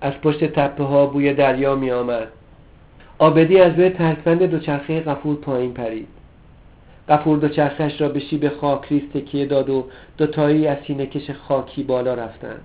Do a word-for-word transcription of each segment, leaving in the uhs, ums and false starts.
از پشت تپه ها بوی دریا می آمد. عابدی از روی ترکبند دوچرخه غفور پایین پرید. غفور دوچرخه‌اش را به شیب خاکریز تکیه داد و دوتایی از سینه‌کش خاکی بالا رفتند.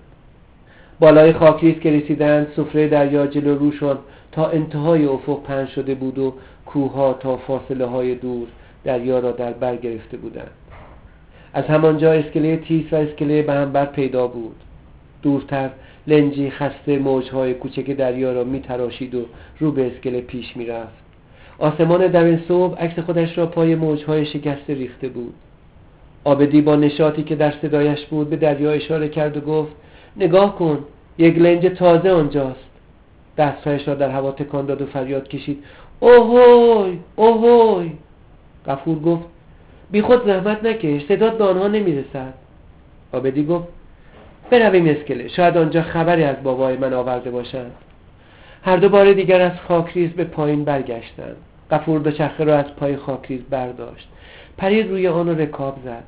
بالای خاکریز که رسیدند، سفره دریا جلو روشان تا انتهای افق پهن شده بود و کوه‌ها تا فاصله های دور دریا را در بر گرفته بودند. از همانجا اسکله تیز و اسکله بهمبر پیدا بود. دورتر لنجی خسته موجهای کوچک دریا را می تراشید و رو به اسکله پیش می رفت. آسمان دم صبح عکس خودش را پای موجهای شکسته ریخته بود. عابدی با نشاطی که در صدایش بود به دریا اشاره کرد و گفت: نگاه کن، یک لنج تازه آنجاست. دستهایش را در هوا تکان داد و فریاد کشید: اوهوی اوهوی. غفور گفت: بی خود زحمت نکش، صدات به آنها نمیرسد. عابدی گفت: برویم اسکله، شاید آنجا خبری از بابای من آورده باشند. هر دو بار دیگر از خاکریز به پایین برگشتند. غفور دوچرخه را از پای خاکریز برداشت، پرید روی آن و رکاب زد.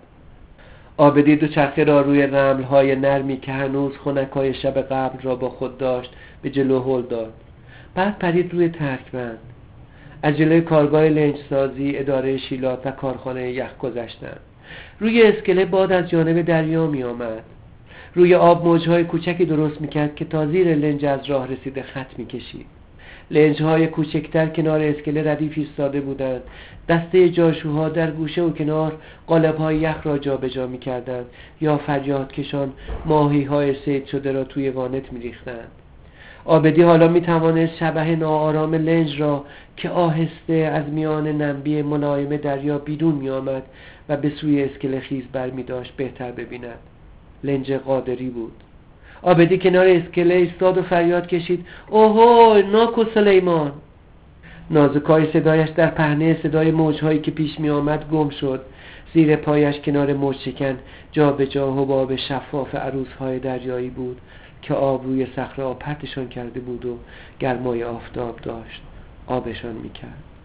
عابدی دوچرخه را روی رمل‌های نرمی که هنوز خنکای شب قبل را با خود داشت به جلو هل داد. بعد پرید روی ترکبند. از جلوی کارگاه لنجسازی، اداره شیلات و کارخانه یخ گذشتند. روی اسکله باد از جانب دریا می آمد. روی آب موجهای کوچکی درست میکرد که تا زیر لنج از راه رسیده خط میکشید. لنجهای کوچکتر کنار اسکله ردیف ایستاده بودند. دسته جاشوها در گوشه و کنار قالب‌های یخ را جابجا میکردند یا فریاد کشان ماهی‌های صید شده را توی وانت میریختند. عابدی حالا میتوانست شبح ناآرام لنج را که آهسته از میان نمبی ملایم دریا بیرون میآمد و به سوی اسکله خیز برمی‌داشت بهتر ببیند. لنج قادری بود. عابدی کنار اسکله ایستاد و فریاد کشید: اوهوی ناکو سلیمان. نازکای صدایش در پهنه صدای موجهایی که پیش می آمد گم شد. زیر پایش کنار موج شکن جا به جا حباب شفاف عروسهای دریایی بود که آب روی صخره پرتشان کرده بود و گرمای آفتاب داشت آبشان می کرد.